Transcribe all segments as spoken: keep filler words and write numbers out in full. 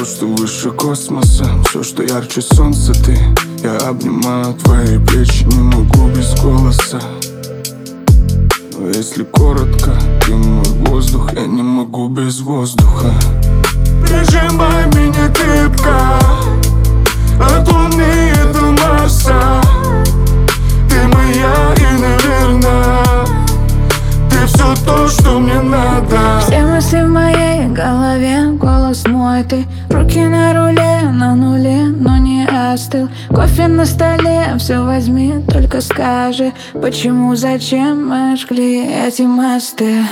Все, что выше космоса, все, что ярче солнца, ты. Я обнимаю твои плечи, не могу без голоса. Но если коротко, ты мой воздух, я не могу без воздуха. Прижимай меня крепко, от луны до Марса. Ты моя и, наверное, ты все то, что мне надо. Все мысли в моей голове, голос мой ты. Руки на руле, на нуле, но не остыл. Кофе на столе, все возьми, только скажи, почему, зачем мы жгли эти мосты.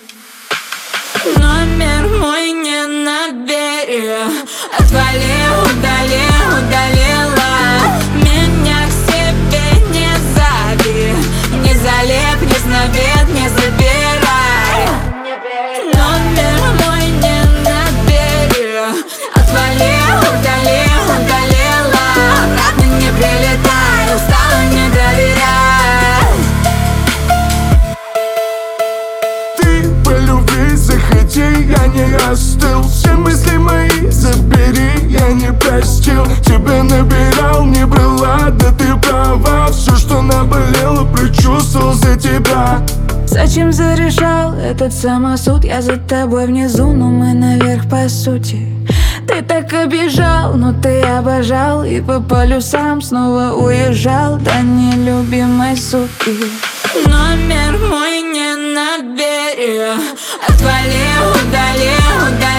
Номер мой не набери, отвали, удали, удалила. Меня к себе не зови, не залеп, не знавет, не забирай. Номер мой не набери, отвали, удали, удалила. Обратно не прилетай, устала, не доверяй. Ты по любви заходи, я не остыл. Все мысли мои забери, я не простил. Тебя набирал, не брала, да ты права. Все, что наболело, предчувствовал за тебя. Зачем зарешал этот самосуд? Я за тобой внизу, но мы наверх по сути. Ты так обижал, но ты обожал. И по полюсам снова уезжал до нелюбимой суки. Номер мой не набери, отвали, удали, удали.